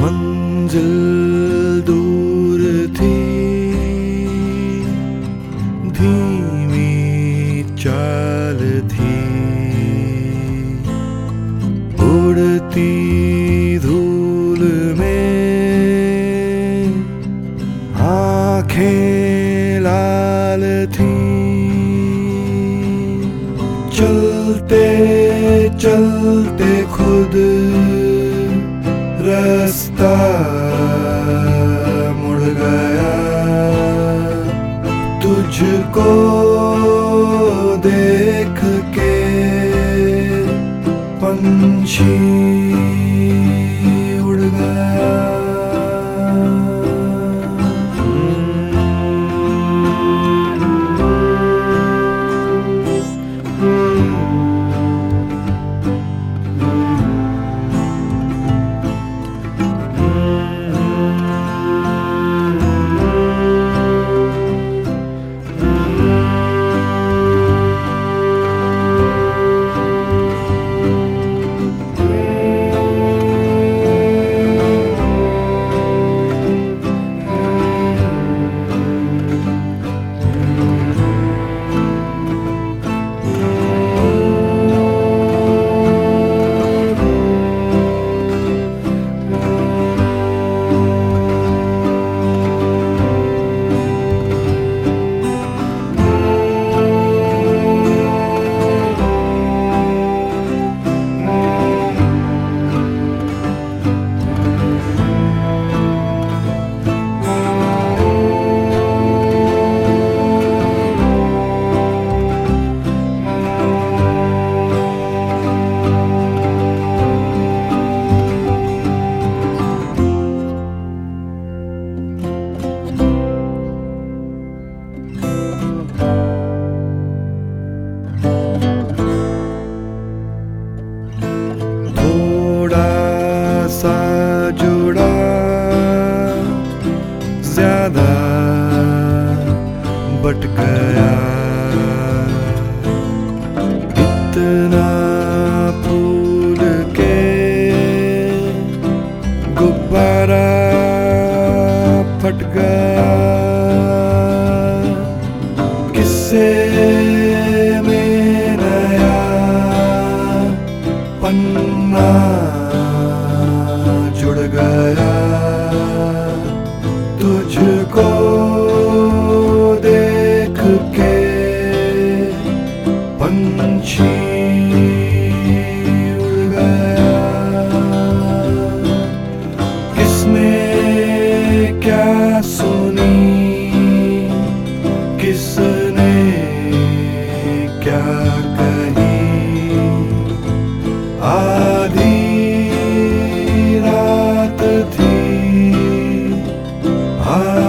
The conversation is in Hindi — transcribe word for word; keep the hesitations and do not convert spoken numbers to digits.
मंजिल दूर थी, धीमी चाल थी, उड़ती धूल में आंखें लाल थी। चलते चलते खुद रास्ता मुड़ गया, तुझको देख के पंछी उड़ गया। सा जुड़ा ज्यादा बट गया, इतना फूल के गुब्बारा फट गया। किस्से में नया पन्ना जुड़ गया, तुझको देख के पंछी उड़ गया। किसने क्या सुनी, किसने क्या कही, आधी रात थी,